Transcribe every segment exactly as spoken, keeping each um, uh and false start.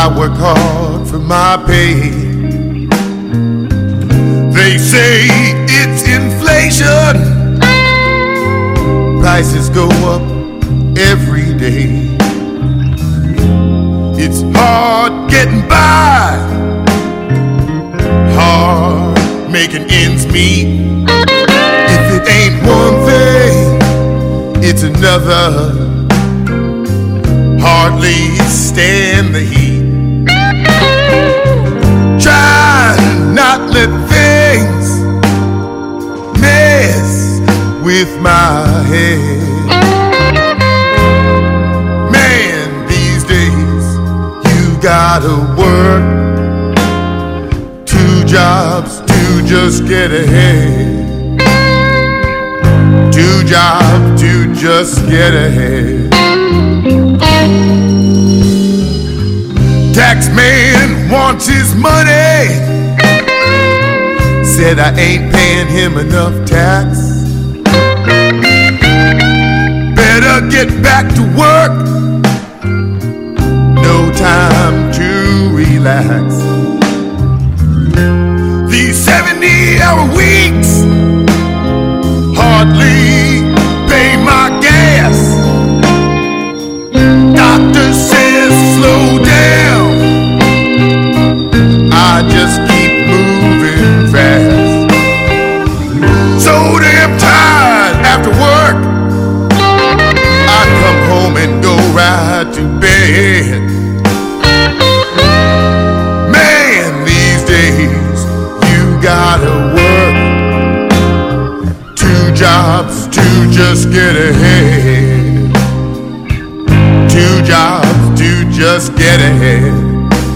I work hard for my pay. They say it's inflation, prices go up every day. It's hard getting by, hard making ends meet. If it ain't one thing, it's another. Hardly stand the heat. Try not let things mess with my head. Man, these days you gotta work two jobs to just get ahead. Two jobs to just get ahead. Tax man wants his money, said I ain't paying him enough tax. Better get back to work, no time to relax. These seventy hour weeks hardly pay my gas. Doctor says slow down, I just keep moving fast. So damn tired after work, I come home and go right to bed. Man, these days you gotta work two jobs to just get ahead. Two jobs to just get ahead.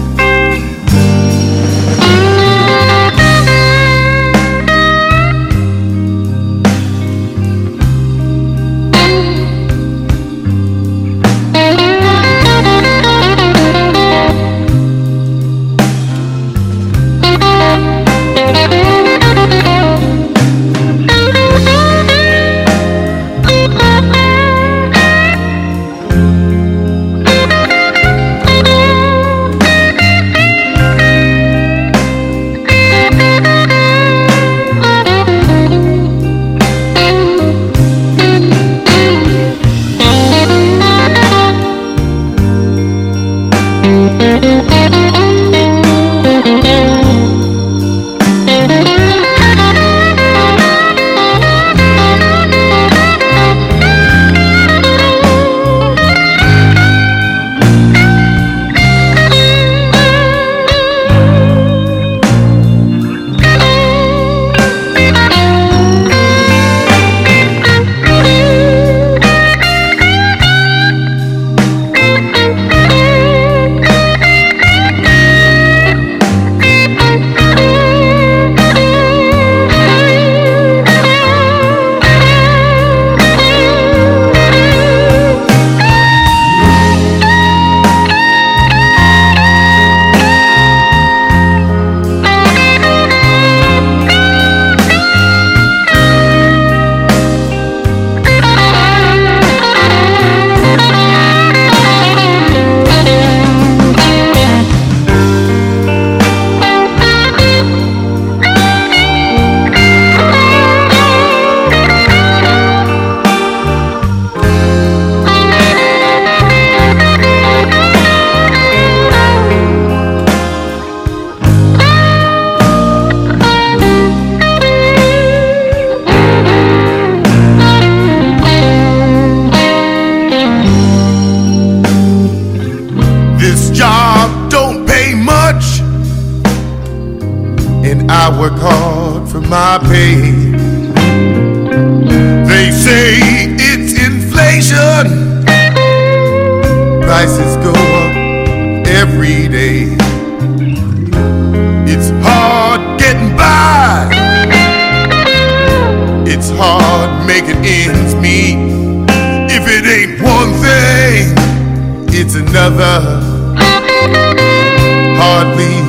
I work hard for my pay. They say it's inflation, prices go up every day. It's hard getting by, it's hard making ends meet. If it ain't one thing, it's another. Hardly